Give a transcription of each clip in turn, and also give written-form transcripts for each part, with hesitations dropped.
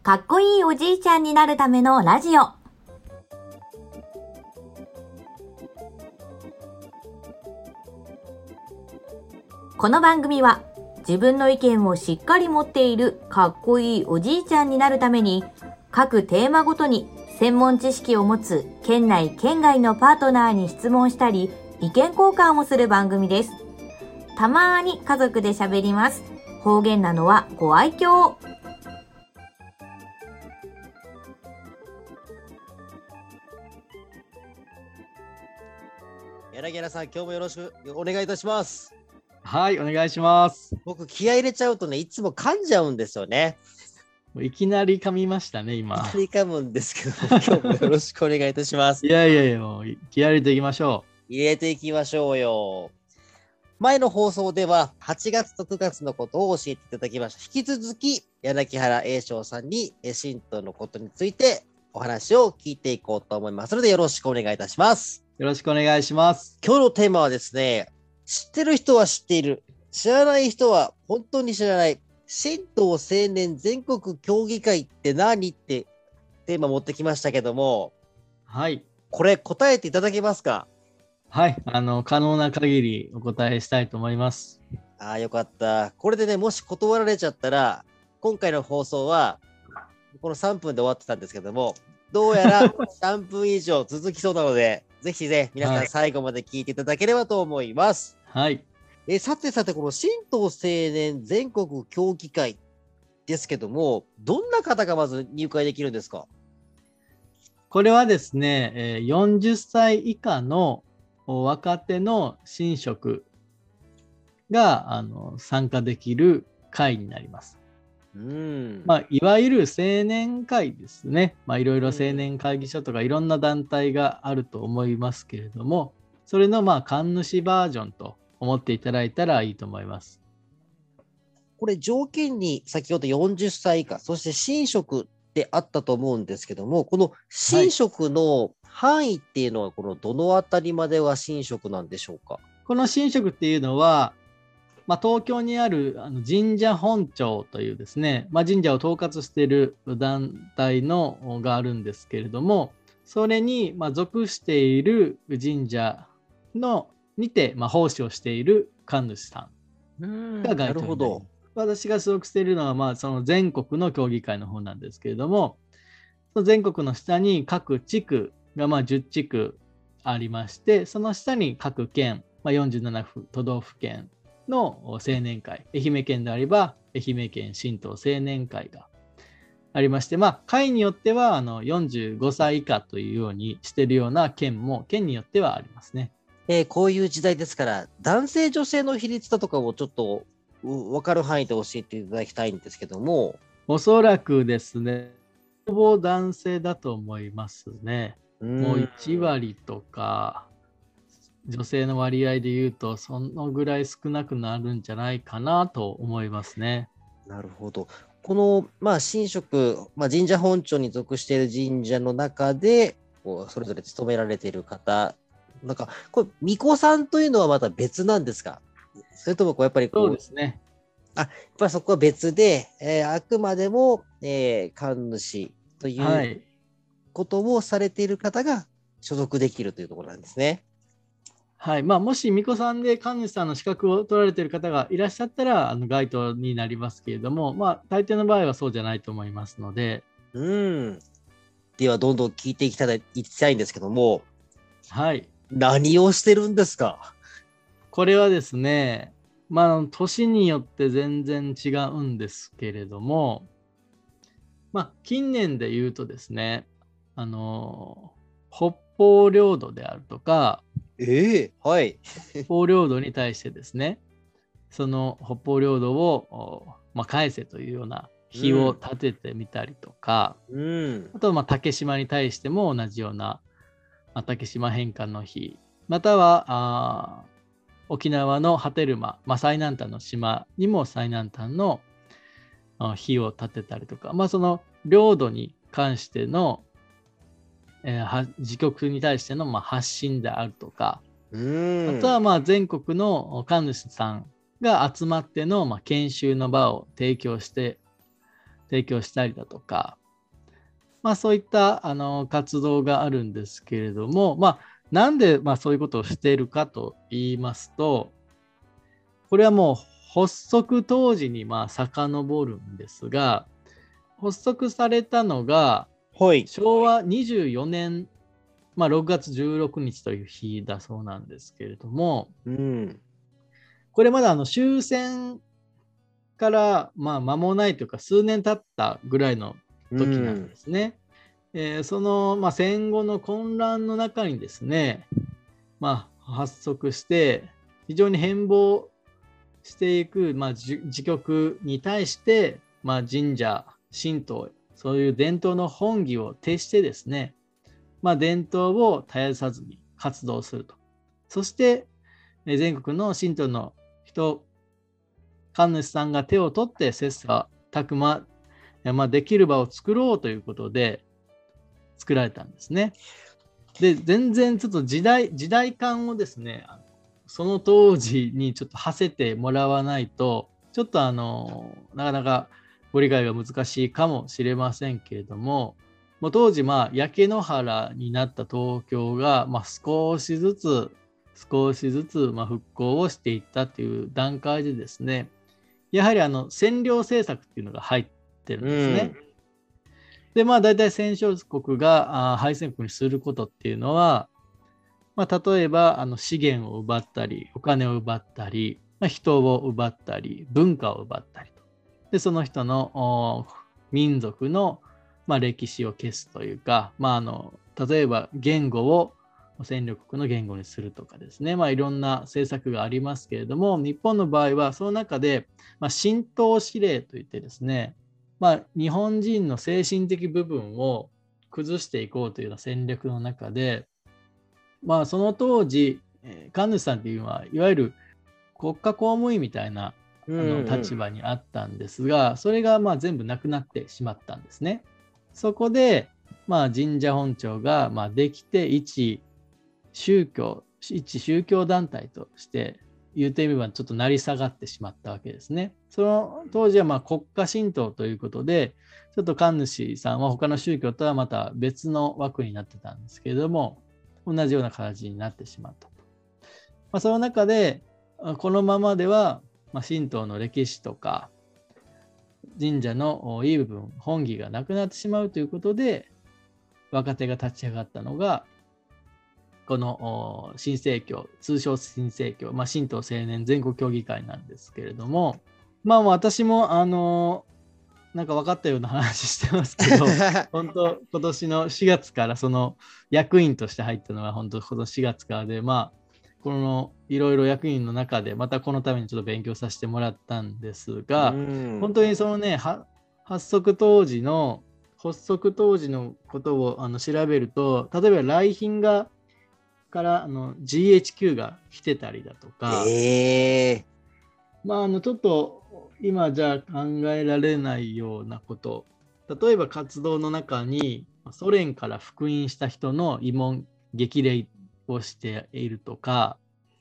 かっこいいおじいちゃんになるためのラジオ。この番組は自分の意見をしっかり持っているかっこいいおじいちゃんになるために、各テーマごとに専門知識を持つ県内県外のパートナーに質問したり意見交換をする番組です。たまーに家族で喋ります。方言なのはご愛嬌。 柳原さん、今日もよろしくお願いいたします。 はい、お願いします。 僕、気合い入れちゃうとね、いつも噛んじゃうんですよね。 いきなり噛みましたね、今。 いきなり噛むんですけど、今日もよろしくお願いいたします。 いやいやいや、もう気合い入れていきましょう。入れていきましょうよ。前の放送では、8月と9月のことを教えていただきました。引き続き、柳原栄翔さんに神道のことについてお話を聞いていこうと思いますので、よろしくお願いいたします。 よろしくお願いします。 今日のテーマはですね、知ってる人は知っている、知らない人は本当に知らない、神道青年全国協議会って何ってテーマ持ってきましたけども、 はい。 これ答えていただけますか？ はい、可能な限りお答えしたいと思います。 ああ、よかった。これでね、もし断られちゃったら、今回の放送はこの3分で終わってたんですけども、どうやら3分以上続きそうなので、ぜひね、皆さん最後まで聞いていただければと思います。 はい。 さて、この神道青年全国協議会ですけども、どんな方がまず入会できるんですか？ これはですね、40歳以下の若手の神職が参加できる会になります。いわゆる青年会ですね。いろいろ青年会議所とかいろんな団体があると思いますけれども、それの神主バージョンと思っていただいたらいいと思います。 これ条件に先ほど40歳以下、そして神職ってあったと思うんですけども、この神職の範囲っていうのは、このどのあたりまでは神職なんでしょうか？ この神職っていうのは、東京にある神社本庁というですね、神社を統括している団体があるんですけれども、それに属している神社にて奉仕をしている神主さんが該当になります。なるほど。私が所属しているのはその全国の協議会の方なんですけれども、その全国の下に各地区が10地区ありまして、その下に各県、47都道府県の青年会、愛媛県であれば愛媛県神道青年会がありまして、会によっては45歳以下というようにしているような県も県によってはありますね。 こういう時代ですから、男性女性の比率だとかをちょっと分かる範囲で教えていただきたいんですけども。 おそらくですね、ほぼ男性だと思いますね。もう1割とか女性の割合でいうとそのぐらい少なくなるんじゃないかなと思いますね。 なるほど。この神職、神社本庁に属している神社の中でそれぞれ務められている方、これ巫女さんというのはまた別なんですか？それともやっぱりそうですね。 やっぱりそこは別で、あくまでも、神主ということをされている方が所属できるというところなんですね。 はい。もし巫女さんで神主さんの資格を取られている方がいらっしゃったら該当になりますけれども、大抵の場合はそうじゃないと思いますので。 ではどんどん聞いていきたいんですけども、 はい。 何をしてるんですか？ これはですね、年によって全然違うんですけれども、近年で言うとですね、北方領土であるとか、 はい。 北方領土に対してですね、その北方領土を、返せというような日を立ててみたりとか、あとは竹島に対しても同じような、竹島返還の日、または沖縄の波照間、最南端の島にも最南端の日を立てたりとか、その領土に関しての自局に対しての発信であるとか、あとは全国の神主さんが集まっての研修の場を提供して提供したりだとか、そういった活動があるんですけれども、なんでそういうことをしているかと言いますと、これはもう発足当時に遡るんですが、発足されたのが昭和24年、6月16日という日だそうなんですけれども、これまだ終戦から間もないというか数年経ったぐらいの時なんですね。その、戦後の混乱の中にですね、発足して非常に変貌していく、時局に対して、神社神道、そういう伝統の本義を徹してですね、伝統を絶やさずに活動すると。そして全国の神道の人、神主さんが手を取って切磋琢磨、できる場を作ろうということで作られたんですね。で、全然ちょっと時代感をですね、その当時にちょっと馳せてもらわないと、ちょっとなかなかご理解が難しいかもしれませんけれども、当時焼け野原になった東京が、少しずつ復興をしていったという段階でですね、やはり占領政策っていうのが入ってるんですね。で、大体戦勝国が敗戦国にすることっていうのは、例えば資源を奪ったり、お金を奪ったり、人を奪ったり、文化を奪ったりと。で、その人の民族の歴史を消すというか、例えば言語を戦力国の言語にするとかですね、いろんな政策がありますけれども、日本の場合はその中で、神道指令といってですね、日本人の精神的部分を崩していこうというような戦略の中で、その当時、神主さんっていうのはいわゆる国家公務員みたいな立場にあったんですが、それが全部なくなってしまったんですね。そこで、神社本庁ができて一宗教団体として言うてみればちょっと成り下がってしまったわけですね。その当時は国家神道ということで、ちょっと神主さんは他の宗教とはまた別の枠になってたんですけれども、同じような形になってしまったと。その中でこのままでは神道の歴史とか神社のいい部分、本義がなくなってしまうということで、若手が立ち上がったのがこの新生協、通称新生協、神道青年全国協議会なんですけれども、私もなんか分かったような話してますけど、本当今年の4月からその役員として入ったのは本当この4月からで、このいろいろ役員の中でまたこのためにちょっと勉強させてもらったんですが、本当にそのね、発足当時のことを調べると、例えば来賓からGHQ が来てたりだとか、ちょっと今じゃ考えられないようなこと、例えば活動の中にソ連から復員した人の慰問激励をしているとか、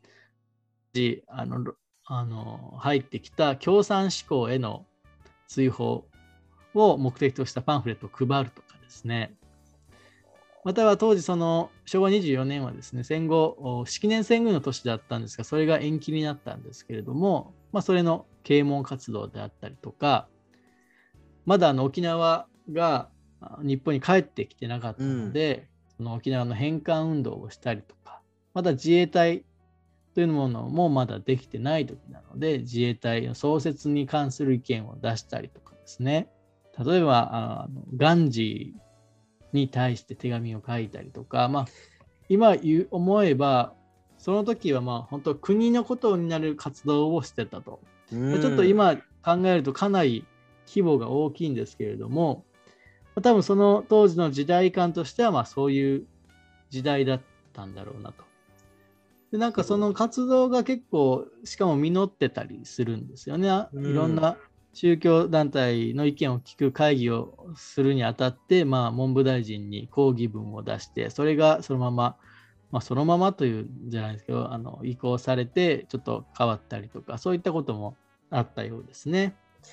入ってきた共産志向への追放を目的としたパンフレットを配るとかですね。または当時その昭和24年はですね、戦後式年遷宮の年だったんですが、それが延期になったんですけれども、それの啓蒙活動であったりとか、まだ沖縄が日本に帰ってきてなかったので、その沖縄の返還運動をしたりとか、また自衛隊というものもまだできてない時なので、自衛隊の創設に関する意見を出したりとかですね、例えばガンジーに対して手紙を書いたりとか、今思えばその時は本当国のことになる活動をしてたと。ちょっと今考えるとかなり規模が大きいんですけれども、多分その当時の時代感としてはそういう時代だったんだろうなと。で、なんかその活動が結構しかも実ってたりするんですよね。いろんな宗教団体の意見を聞く会議をするにあたって、文部大臣に抗議文を出して、それがそのままというんじゃないですけど、移行されてちょっと変わったりとか、そういったこともあったようですね。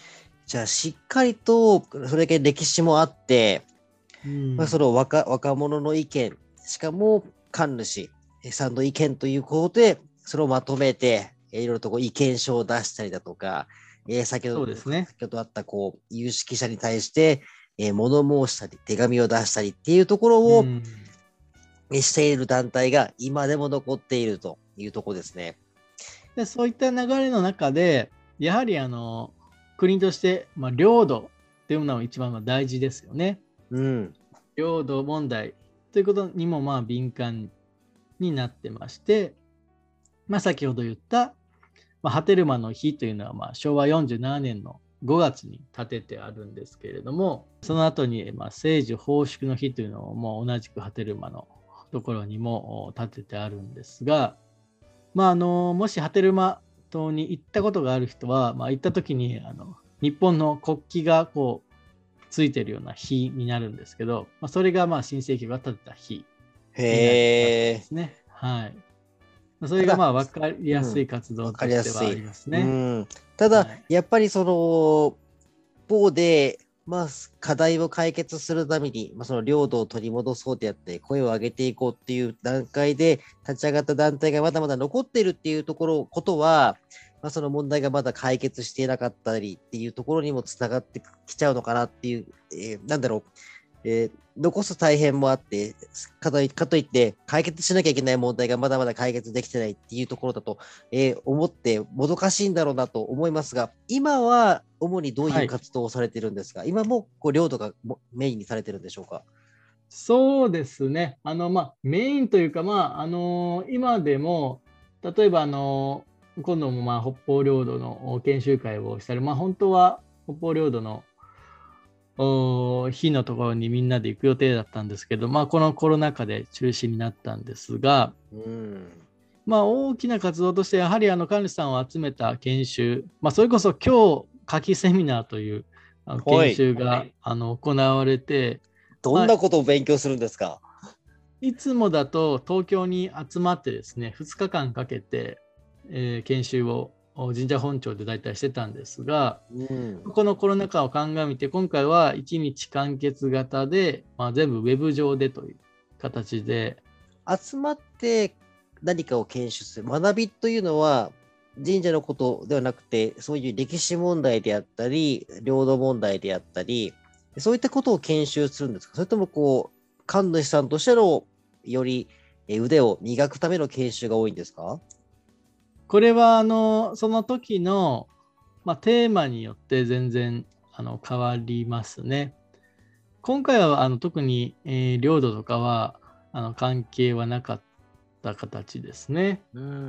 じゃあしっかりとそれだけ歴史もあって、その若者の意見、しかも神主さんの意見ということで、それをまとめて、いろいろと意見書を出したりだとか、先ほどあった有識者に対して、物申したり、手紙を出したりっていうところを、している団体が今でも残っているというところですね。 でそういった流れの中で、やはり国として、領土っていうのは一番大事ですよね。領土問題ということにも敏感になってまして、先ほど言った、波照間の日というのは昭和47年の5月に立ててあるんですけれども、その後に聖樹奉祝の日というのをもう同じく波照間のところにも立ててあるんですが、もし波照間島に行ったことがある人は、行った時に日本の国旗がついてるような日になるんですけど、それが新世紀が立てた日になるんですね。はい。それが分かりやすい活動としてはありますね。 ただ、やっぱりその一方で、課題を解決するために、その領土を取り戻そうであって、声を上げていこうっていう段階で立ち上がった団体がまだまだ残っているっていうことは、その問題がまだ解決していなかったりっていうところにもつながってきちゃうのかなっていう、残す大変もあって、かといって解決しなきゃいけない問題がまだまだ解決できてないっていうところだと、思ってもどかしいんだろうなと思いますが、今は主にどういう活動をされているんですか？今も領土がメインにされてるんでしょうか？ そうですね。メインというか、今でも、例えば今度も北方領土の研修会をしたり、本当は北方領土の日のところにみんなで行く予定だったんですけど、このコロナ禍で中止になったんですが、大きな活動としてやはり神主さんを集めた研修、それこそ今日夏季セミナーという研修が行われて、 どんなことを勉強するんですか？ いつもだと東京に集まってですね、2日間かけて、研修を神社本庁で大体してたんですが、このコロナ禍を鑑みて今回は1日完結型で、全部ウェブ上でという形で集まって何かを研修する学びというのは神社のことではなくて、そういう歴史問題であったり領土問題であったり、そういったことを研修するんですか？それとも神主さんとしてのより腕を磨くための研修が多いんですか？ これはその時の、テーマによって全然変わりますね。今回は特に、領土とかは関係はなかった形ですね。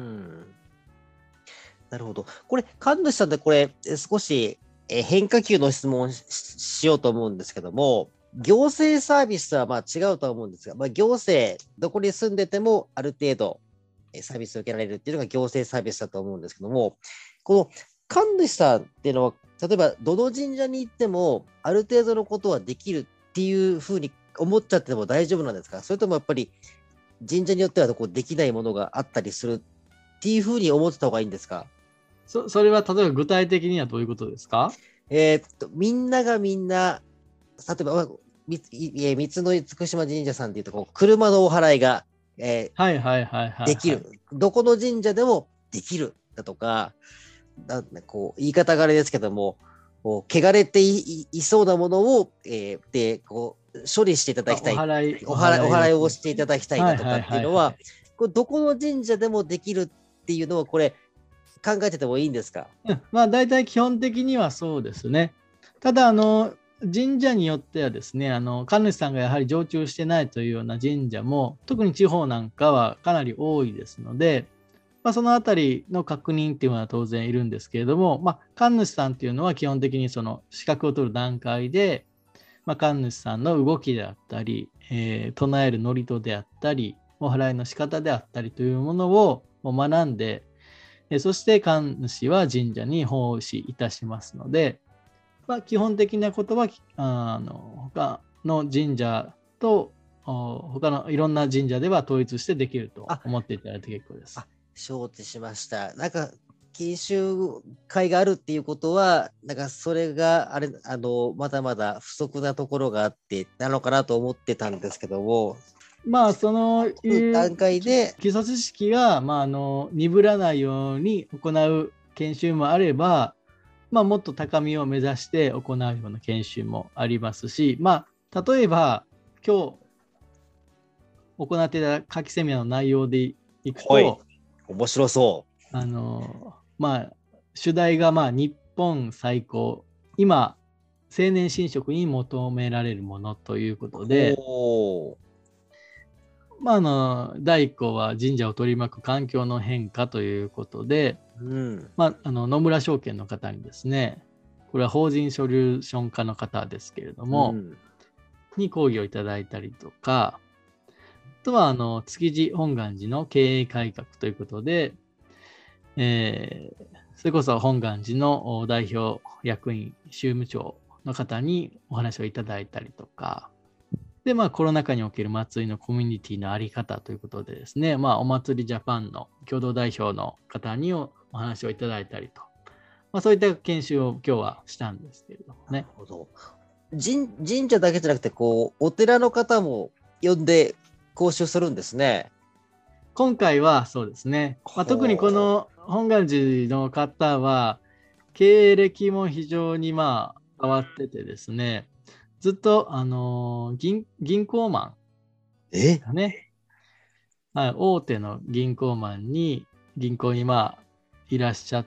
なるほど。これ神主さんって少し変化球の質問を しようと思うんですけども、行政サービスは違うとは思うんですが、行政どこに住んでてもある程度サービスを受けられるっていうのが行政サービスだと思うんですけども、この神主さんっていうのは、例えばどの神社に行ってもある程度のことはできるっていうふうに思っちゃっても大丈夫なんですか？それともやっぱり神社によってはできないものがあったりするっていうふうに思ってた方がいいんですか？ それは例えば具体的にはどういうことですか？ みんながみんな、例えば三つの厳島神社さんっていうと車のお払いができる。どこの神社でもできるだとか、言い方があれですけども、汚れて いそうなものを、処理していただきたい。お払いをしていただきたいだとかっていうのは、どこの神社でもできるっていうのは、これ、考えててもいいんですか？ 大体基本的にはそうですね。ただ、神社によってはですね、神主さんがやはり常駐してないというような神社も、特に地方なんかはかなり多いですので、そのあたりの確認っていうのは当然いるんですけれども、神主さんっていうのは基本的にその資格を取る段階で、神主さんの動きであったり、唱える祝詞であったり、お祓いの仕方であったりというものを学んで、そして神主は神社に奉仕いたしますので、基本的なことは他の神社と他のいろんな神社では統一してできると思っていただいて結構です。 承知しました。 研修会があるっていうことは、なんかそれがあれ、まだまだ不足なところがあって、なのかなと思ってたんですけども、 まあその段階で、 基礎知識が、鈍らないように行う研修もあれば、もっと高みを目指して行うような研修もありますし、例えば今日行っていた夏季セミナーの内容でいくはい、 と、 面白そ主題が日本最高、今青年神職に求められるものということう。 で、 おー。 第1項は神社を取り巻く環境の変化ということで、 うん。 野村証券の方にですね、これは法人ソリューション課の方ですけれども、に講義をいただいたりとか、あとは築地本願寺の経営改革ということで、それこそ本願寺の代表役員宗務長の方にお話をいただいたりとか、でコロナ禍における祭りのコミュニティのあり方ということでですね、お祭りジャパンの共同代表の方にお話をいただいたりと、そういった研修を今日はしたんですけれどもね。 なるほど。神社だけじゃなくて、お寺の方も呼んで講習するんですね。 今回はそうですね。特にこの本願寺の方は、経歴も非常に変わっててですね、ずっと、銀行マンですかね。大手の銀行にいらっしゃって、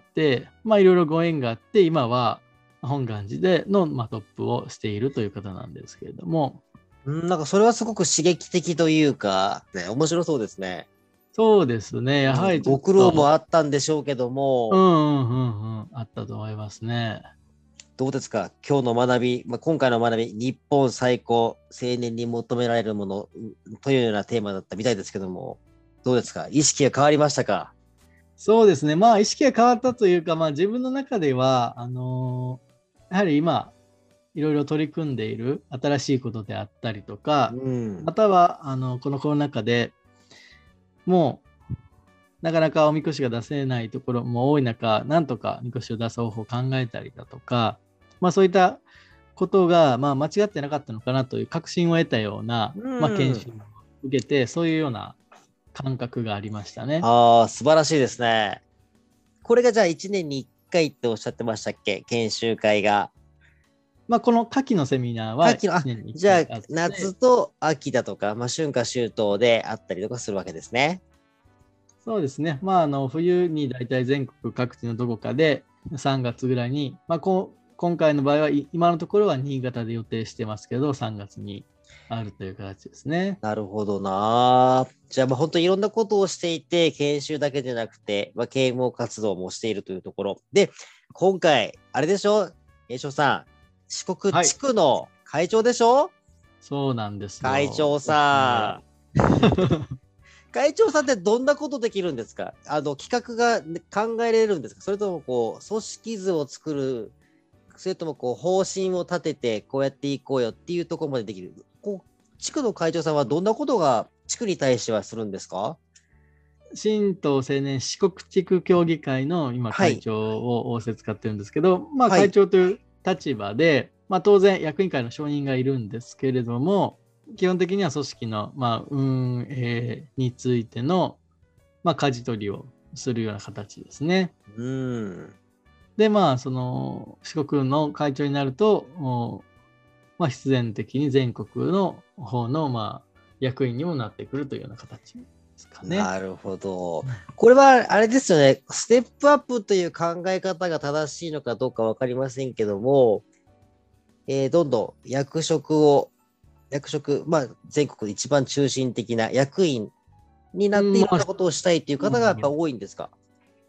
いろいろご縁があって、今は本願寺での、トップをしているという方なんですけれども。 なんかそれはすごく刺激的というか、ね、面白そうですね。 そうですね。やはりご苦労もあったんでしょうけども、 あったと思いますね。 どうですか今日の学び、今回の学び、日本最高青年に求められるものというようなテーマだったみたいですけども、どうですか意識が変わりましたか？ そうですね。意識が変わったというか、自分の中では、やはり今、いろいろ取り組んでいる新しいことであったりとか、またはこのコロナ禍でもうなかなかおみこしが出せないところも多い中、なんとかみこしを出す方法を考えたりだとか、そういったことが間違ってなかったのかなという確信を得たような、研修を受けて、そういうような感覚がありましたね。 素晴らしいですね。これがじゃあ1年に1回っておっしゃってましたっけ研修会が。 この夏季のセミナーは1年に1回じゃあ夏と秋だとか、春夏秋冬であったりとかするわけですね。 そうですね。冬にだいたい全国各地のどこかで3月ぐらいに、今回の場合は今のところは新潟で予定してますけど、3月にあるという形ですね。 なるほどな。じゃあ本当にいろんなことをしていて、研修だけじゃなくて、啓蒙活動もしているというところで、今回あれでしょ栄翔さん、四国地区の会長でしょ？ そうなんですよ。 会長さん。会長さんってどんなことできるんですか？企画が考えられるんですか？それとも組織図を作る、それとも方針を立ててこうやっていこうよっていうところまでできる。地区の会長さんはどんなことが地区に対してはするんですか？ 新党青年四国地区協議会の今会長を仰せ使ってるんですけど、会長という立場で、当然役員会の承認がいるんですけれども、基本的には組織の、運営についての、舵取りをするような形ですね。で、その四国の会長になると、必然的に全国の方の、役員にもなってくるというような形ですかね。 なるほど。これはあれですよね。ステップアップという考え方が正しいのかどうか分かりませんけども、どんどん役職、全国で一番中心的な役員になっていろんなことをしたいという方がやっぱ多いんですか？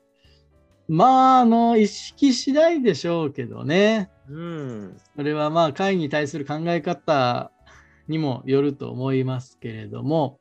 意識次第でしょうけどね。それは会に対する考え方にもよると思いますけれども、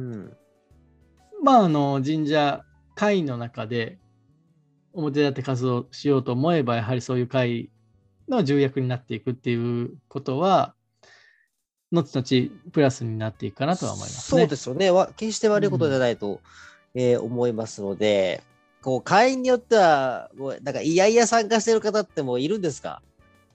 神社会の中で表立って活動しようと思えば、やはりそういう会の重役になっていくっていうことは、後々プラスになっていくかなとは思いますね。 そうですよね。決して悪いことじゃないと、思いますので、 こう会員によっては、もうなんかいやいや参加してる方ってもういるんですか？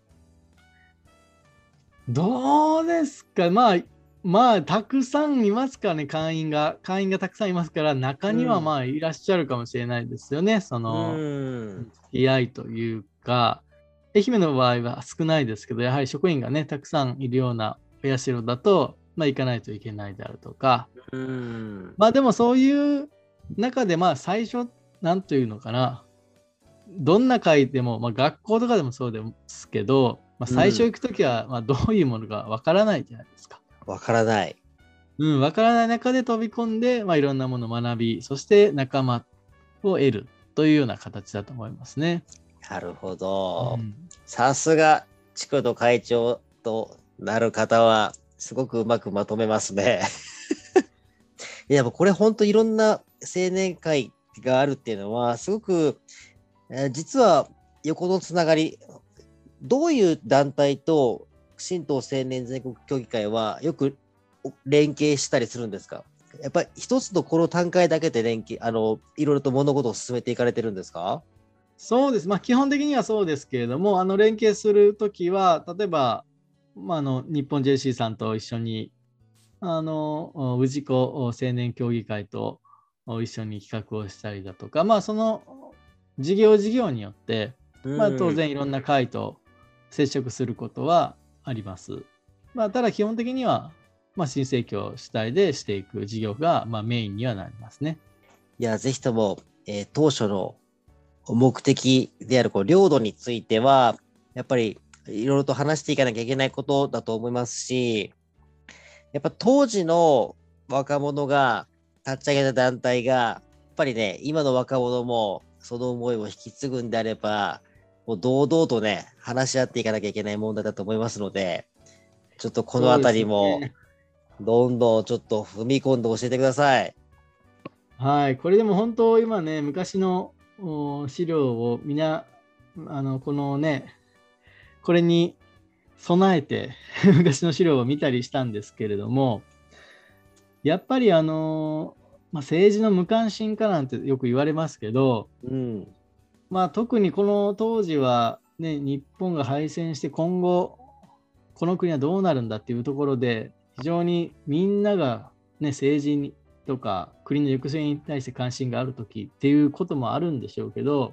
どうですか。たくさんいますからね、会員がたくさんいますから、中にはいらっしゃるかもしれないですよね。その、付き合いというか、愛媛の場合は少ないですけど、やはり職員がね、たくさんいるようなお社だと、行かないといけないであるとか、でもそういう中で、最初、なんというのかな、どんな会でも、学校とかでもそうですけど、最初行くときは、どういうものかわからないじゃないですか。 わからない。 わからない中で飛び込んで、いろんなものを学び、そして仲間を得るというような形だと思いますね。 なるほど。さすが、地区の会長となる方は、すごくうまくまとめますね。いや、もうこれ本当いろんな青年会があるっていうのは、すごく、実は横のつながり、どういう団体と神道青年全国協議会はよく連携したりするんですか？やっぱり一つのこの単会だけで連携、いろいろと物事を進めていかれてるんですか？ そうです。基本的にはそうですけれども、連携するときは、例えば、日本 JC さんと一緒に、氏子青年協議会と一緒に企画をしたりだとか、その事業によって、当然いろんな会と接触することはあります。ただ基本的には、新生協主体でしていく事業が、メインにはなりますね。 いや、ぜひとも、当初の目的である領土については、やっぱりいろいろと話していかなきゃいけないことだと思いますし、やっぱ当時の若者が立ち上げた団体が、やっぱりね、今の若者もその思いを引き継ぐんであれば、もう堂々とね、話し合っていかなきゃいけない問題だと思いますので、ちょっとこのあたりも、どんどんちょっと踏み込んで教えてください。 はい、これでも本当今ね、昔の資料をみんな、このね、これに備えて昔の資料を見たりしたんですけれども、やっぱり政治の無関心化なんてよく言われますけど、特にこの当時は、ね、日本が敗戦して今後この国はどうなるんだっていうところで非常にみんなが、ね、政治にとか国の行く末に対して関心がある時っていうこともあるんでしょうけど、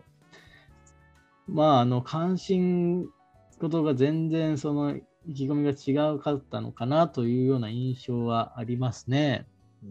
関心事が全然その意気込みが違うかったのかなというような印象はありますね。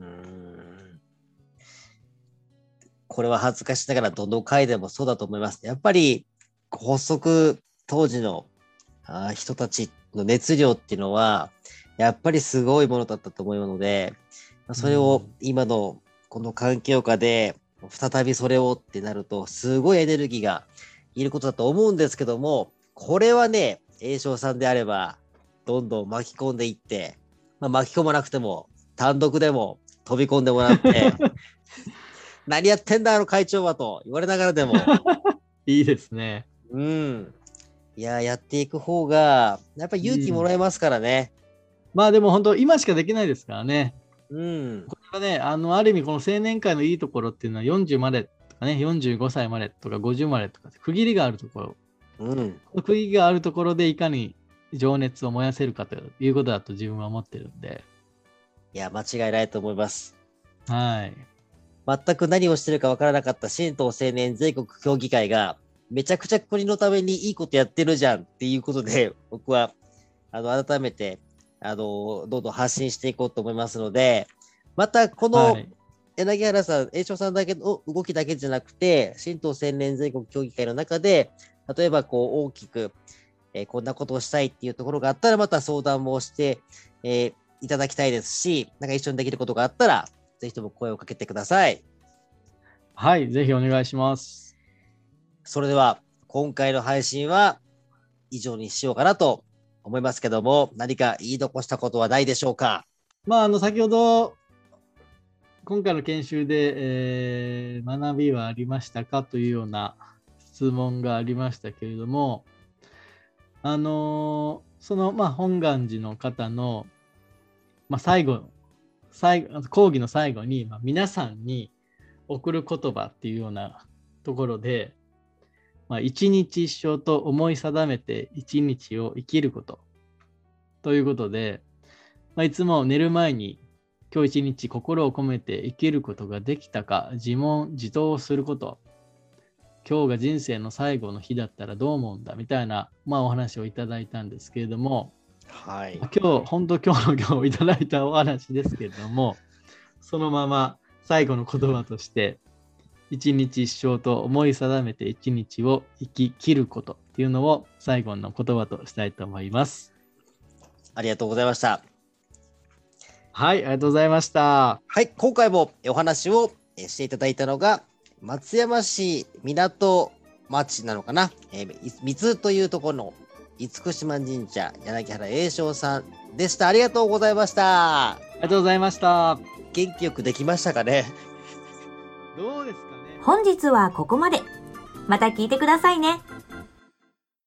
これは恥ずかしながらどの回でもそうだと思います。やっぱり発足当時の人たちの熱量っていうのはやっぱりすごいものだったと思うので、それを今のこの環境下で再びそれをってなるとすごいエネルギーがいることだと思うんですけども、これはね、栄翔さんであればどんどん巻き込んでいって、巻き込まなくても単独でも飛び込んでもらって何やってんだ会長はと言われながらでもいいですね。 いや、やっていく方がやっぱり勇気もらえますからね。 でも本当今しかできないですからね。 これはね、ある意味この青年会のいいところっていうのは40までとかね、45歳までとか50までとか区切りがあるところ、区切りがあるところでいかに情熱を燃やせるかということだと自分は思ってるんで。 いや、間違いないと思います。 はい。 全く何をしてるかわからなかった神道青年全国協議会がめちゃくちゃ国のためにいいことやってるじゃんっていうことで、僕は改めてどんどん発信していこうと思いますので、またこの柳原さん、栄翔さんだけの動きだけじゃなくて、神道青年全国協議会の中で、例えば大きく、こんなことをしたいっていうところがあったら、また相談もして、いただきたいですし、なんか一緒にできることがあったら、ぜひとも声をかけてください。 はい、ぜひお願いします。 それでは、今回の配信は以上にしようかなと思いますけども、何か言い残したことはないでしょうか？ 先ほど、今回の研修で、学びはありましたかというような質問がありましたけれども、その、本願寺の方の、講義の最後に、皆さんに送る言葉っていうようなところで、一日一生と思い定めて一日を生きることということで、いつも寝る前に今日一日心を込めて生きることができたか自問自答をすること。今日が人生の最後の日だったらどう思うんだみたいな、お話をいただいたんですけれども、 はい。 今日いただいたお話ですけれども、そのまま最後の言葉として、一日一生と思い定めて一日を生き切ることっていうのを最後の言葉としたいと思います。 ありがとうございました。 はい、ありがとうございました。 はい、今回もお話をしていただいたのが、松山市港町なのかな、三津というところの厳島神社柳原栄翔さんでした。ありがとうございました。 ありがとうございました。 元気よくできましたかね。 どうですかね。 本日はここまで。また聞いてくださいね。